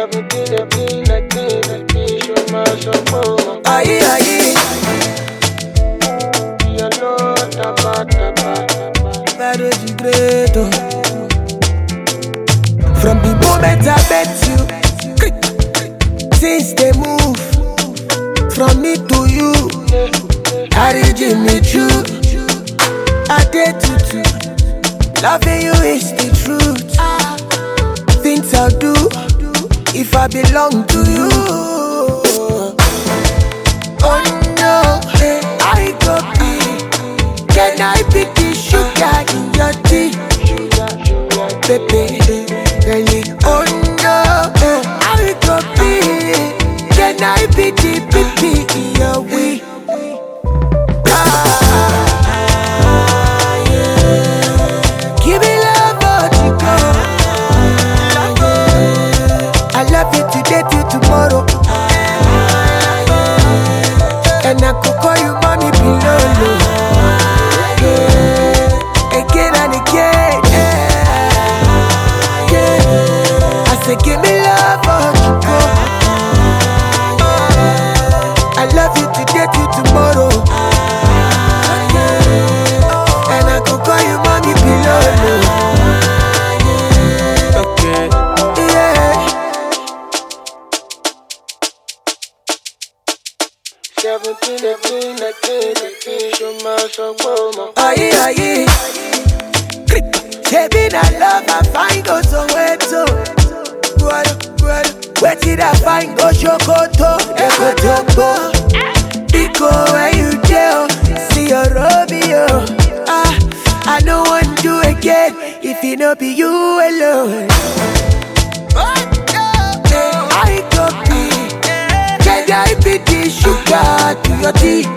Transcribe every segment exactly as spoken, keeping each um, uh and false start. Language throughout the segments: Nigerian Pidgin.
Seventeen, eighteen, nineteen, nineteen, show my support. Aye, aye. You know, tapa, tapa, tapa. Vado di greto. From the moment I met you, things they move. From me to you, I me true. I dare to do. Loving you is the truth. Things I'll do if I belong to you. Oh no, I go be. Can I be the sugar in your tea? Baby, really? Oh no, I go be. Can I be the baby in your way? Tomorrow, and I could call you mommy below. Yeah. Again and again, yeah. Yeah. I say, give me love, oh, you go. I love you today till tomorrow, and I could call you mommy below. Seventeen, eighteen, nineteen, nineteen, show my support. Aye, aye. Baby, I love, I find go somewhere to. Where did I find go Shokoto? Eko Topo. Biko, where you tell? See your Romeo. Ah, I know one do again if it no be you alone. I go be. Can I be the sugar to your tea?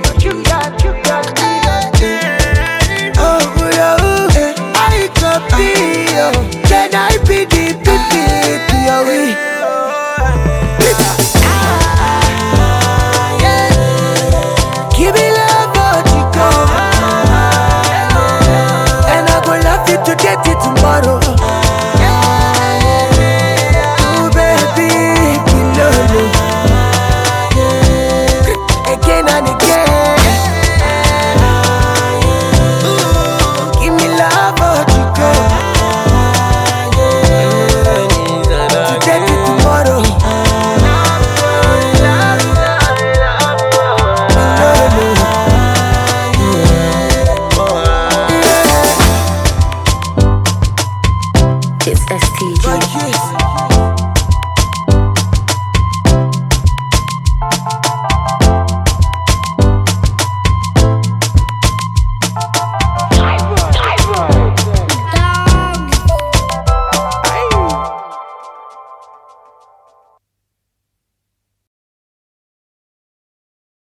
Oh, oh, I could be. Can I be the baby to your way? Give me love, oh, Chico. And I go love you today till tomorrow. Oh, baby, below me. Again and again. Ooh, give me love, oh, Chico. Today to tomorrow. It's S T G.